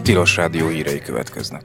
Tilos Rádió hírei következnek.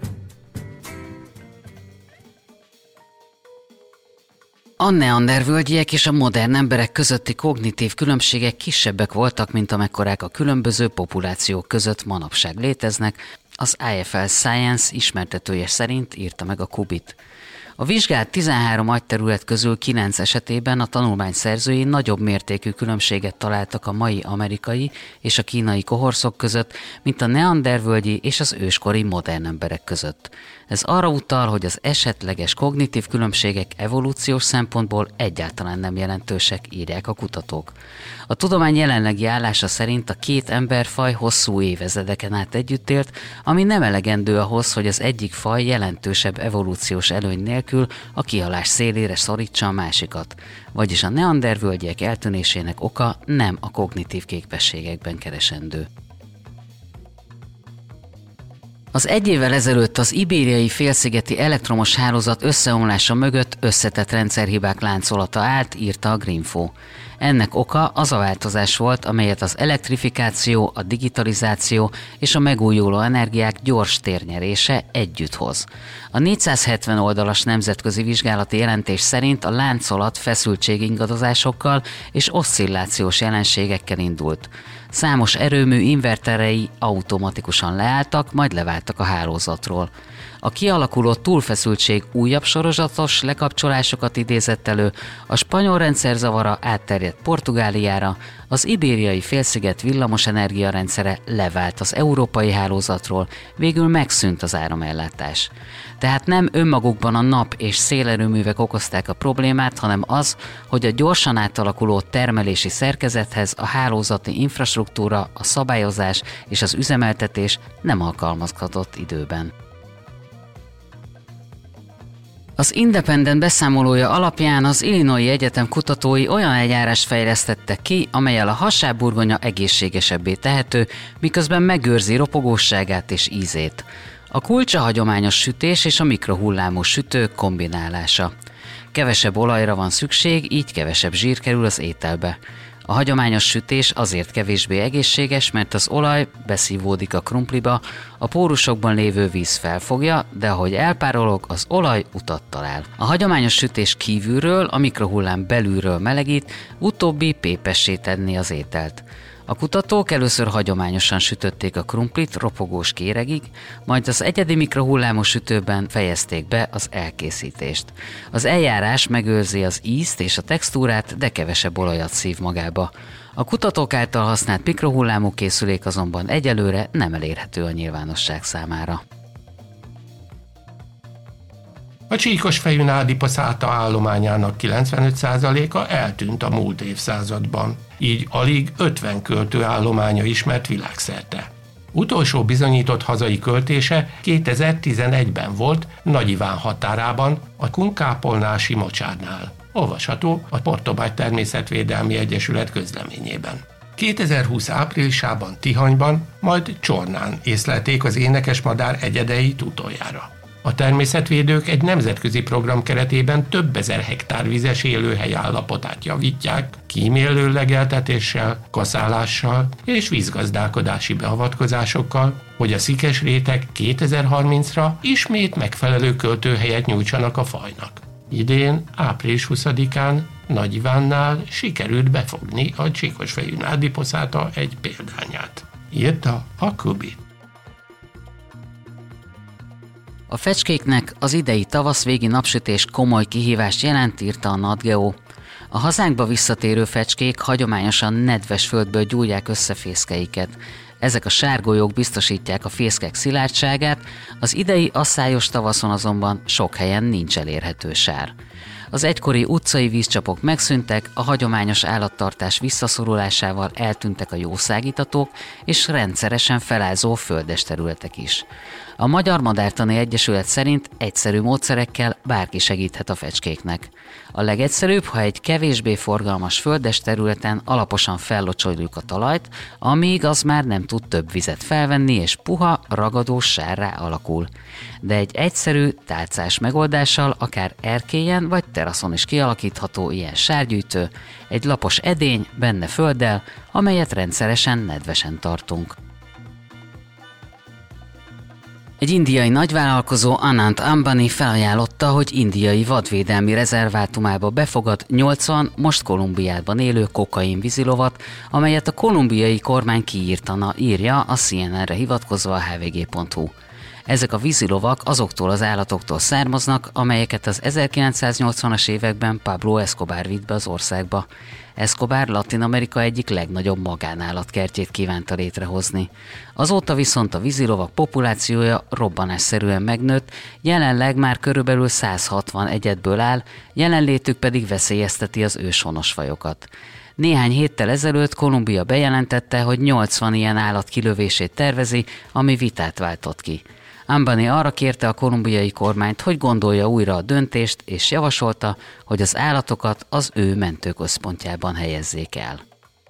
A neandervölgyiek és a modern emberek közötti kognitív különbségek kisebbek voltak, mint amekkorák a különböző populációk között manapság léteznek, az IFL Science ismertetője szerint írta meg a Kubit. A vizsgált 13 agyterület közül 9 esetében a tanulmány szerzői nagyobb mértékű különbséget találtak a mai amerikai és a kínai kohorszok között, mint a neandervölgyi és az őskori modern emberek között. Ez arra utal, hogy az esetleges kognitív különbségek evolúciós szempontból egyáltalán nem jelentősek, írják a kutatók. A tudomány jelenlegi állása szerint a két emberfaj hosszú évezredeken át együtt élt, ami nem elegendő ahhoz, hogy az egyik faj jelentősebb evolúciós előny nélkül a kihalás szélére szorítsa a másikat. Vagyis a neandervölgyiek eltűnésének oka nem a kognitív képességekben keresendő. Az egy évvel ezelőtt az ibériai félszigeti elektromos hálózat összeomlása mögött összetett rendszerhibák láncolata állt, írta a Greenfo. Ennek oka az a változás volt, amelyet az elektrifikáció, a digitalizáció és a megújuló energiák gyors térnyerése együtt hoz. A 470 oldalas nemzetközi vizsgálati jelentés szerint a láncolat feszültségingadozásokkal és oszcillációs jelenségekkel indult. Számos erőmű inverterei automatikusan leálltak, majd leváltak a hálózatról. A kialakuló túlfeszültség újabb sorozatos lekapcsolásokat idézett elő, a spanyol rendszer zavara átterjedt Portugáliára, az ibériai félsziget villamosenergia rendszere levált az európai hálózatról, végül megszűnt az áramellátás. Tehát nem önmagukban a nap- és szélerőművek okozták a problémát, hanem az, hogy a gyorsan átalakuló termelési szerkezethez a hálózati infrastruktúra, a szabályozás és az üzemeltetés nem alkalmazkodott időben. Az Independent beszámolója alapján az Illinois Egyetem kutatói olyan eljárást fejlesztettek ki, amellyel a hasábburgonya egészségesebbé tehető, miközben megőrzi ropogóságát és ízét. A kulcs a hagyományos sütés és a mikrohullámú sütő kombinálása. Kevesebb olajra van szükség, így kevesebb zsír kerül az ételbe. A hagyományos sütés azért kevésbé egészséges, mert az olaj beszívódik a krumpliba, a pórusokban lévő víz felfogja, de ahogy elpárolog, az olaj utat talál. A hagyományos sütés kívülről, a mikrohullám belülről melegít, utóbbi pépessé tenni az ételt. A kutatók először hagyományosan sütötték a krumplit ropogós kéregig, majd az egyedi mikrohullámú sütőben fejezték be az elkészítést. Az eljárás megőrzi az ízt és a textúrát, de kevesebb olajat szív magába. A kutatók által használt mikrohullámú készülék azonban egyelőre nem elérhető a nyilvánosság számára. A csíkosfejű nádipaszáta állományának 95%-a eltűnt a múlt évszázadban, így alig 50 költő állománya ismert világszerte. Utolsó bizonyított hazai költése 2011-ben volt Nagy Iván határában, a kunkápolnási mocsárnál. Olvasható a Portobágy Természetvédelmi Egyesület közleményében. 2020 áprilisában Tihanyban, majd Csornán észlelték az énekesmadár egyedeit utoljára. A természetvédők egy nemzetközi program keretében több ezer hektár vizes élőhely állapotát javítják, kímélő legeltetéssel, kaszálással és vízgazdálkodási beavatkozásokkal, hogy a szikes rétek 2030-ra ismét megfelelő költőhelyet nyújtsanak a fajnak. Idén, április 20-án Nagy Ivánnál sikerült befogni a csíkosfejű nádipaszáta egy példányát. Írta a Kubit. A fecskéknek az idei tavaszvégi napsütés komoly kihívást jelent, írta a NatGeo. A hazánkba visszatérő fecskék hagyományosan nedves földből gyújják össze fészkeiket. Ezek a sárgolyók biztosítják a fészkek szilárdságát, az idei asszályos tavaszon azonban sok helyen nincs elérhető sár. Az egykori utcai vízcsapok megszűntek, a hagyományos állattartás visszaszorulásával eltűntek a jószágítatók és rendszeresen felázó földes területek is. A Magyar Madártani Egyesület szerint egyszerű módszerekkel bárki segíthet a fecskéknek. A legegyszerűbb, ha egy kevésbé forgalmas földes területen alaposan fellocsoljuk a talajt, amíg az már nem tud több vizet felvenni, és puha, ragadós sárrá alakul. De egy egyszerű, tálcás megoldással akár erkélyen vagy teraszon is kialakítható ilyen sárgyűjtő, egy lapos edény, benne földdel, amelyet rendszeresen nedvesen tartunk. Egy indiai nagyvállalkozó, Anant Ambani felajánlotta, hogy indiai vadvédelmi rezervátumába befogad 80 most Kolumbiában élő kokain vízilovat, amelyet a kolumbiai kormány kiírtana, írja a CNN-re hivatkozva a hvg.hu. Ezek a vízilovak azoktól az állatoktól származnak, amelyeket az 1980-as években Pablo Escobar vitt be az országba. Escobar Latin-Amerika egyik legnagyobb magánállatkertjét kívánta létrehozni. Azóta viszont a vízilovak populációja robbanásszerűen megnőtt, jelenleg már körülbelül 160 egyedből áll, jelenlétük pedig veszélyezteti az őshonos fajokat. Néhány héttel ezelőtt Kolumbia bejelentette, hogy 80 ilyen állat kilövését tervezi, ami vitát váltott ki. Ambani arra kérte a kolumbiai kormányt, hogy gondolja újra a döntést, és javasolta, hogy az állatokat az ő mentőközpontjában helyezzék el.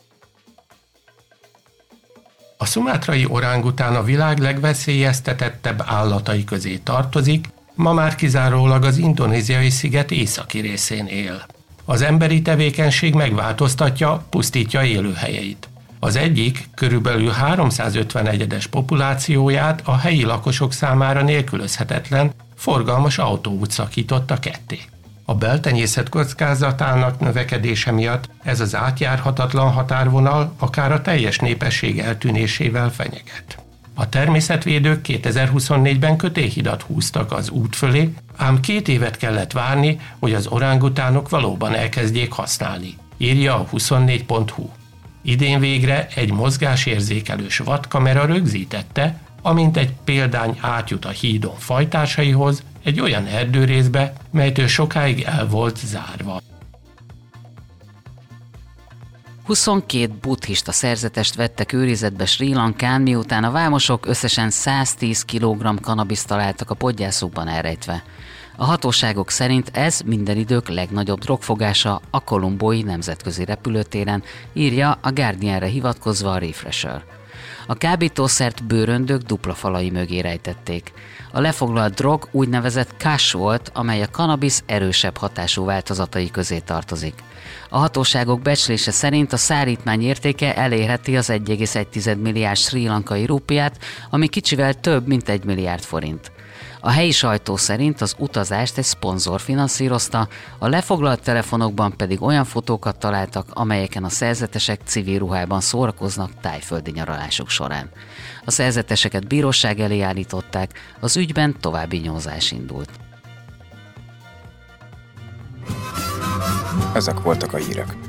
A szumátrai orángután a világ legveszélyeztetettebb állatai közé tartozik, ma már kizárólag az indonéziai sziget északi részén él. Az emberi tevékenység megváltoztatja, pusztítja élőhelyeit. Az egyik, körülbelül 350 egyedes populációját a helyi lakosok számára nélkülözhetetlen, forgalmas autóút szakította ketté. A beltenyészet kockázatának növekedése miatt ez az átjárhatatlan határvonal akár a teljes népesség eltűnésével fenyeget. A természetvédők 2024-ben kötélhidat húztak az út fölé, ám 2 évet kellett várni, hogy az orángutánok valóban elkezdjék használni, írja a 24.hu. Idén végre egy mozgásérzékelős vadkamera rögzítette, amint egy példány átjut a hídon fajtársaihoz egy olyan erdőrészbe, melytől sokáig el volt zárva. 22 buddhista szerzetest vettek őrizetbe Srí Lankán, miután a vámosok összesen 110 kg kanabiszt találtak a podgyászukban elrejtve. A hatóságok szerint ez minden idők legnagyobb drogfogása a kolumbói nemzetközi repülőtéren, írja a Guardianre hivatkozva a Refresher. A kábítószert bőröndök dupla falai mögé rejtették. A lefoglalt drog úgynevezett kush volt, amely a kannabisz erősebb hatású változatai közé tartozik. A hatóságok becslése szerint a szállítmány értéke elérheti az 1,1 milliárd srí lankai rúpiát, ami kicsivel több, mint 1 milliárd forint. A helyi sajtó szerint az utazást egy szponzor finanszírozta, a lefoglalt telefonokban pedig olyan fotókat találtak, amelyeken a szerzetesek civil ruhában szórakoznak tájföldi nyaralásuk során. A szerzeteseket bíróság elé állították, az ügyben további nyomozás indult. Ezek voltak a hírek.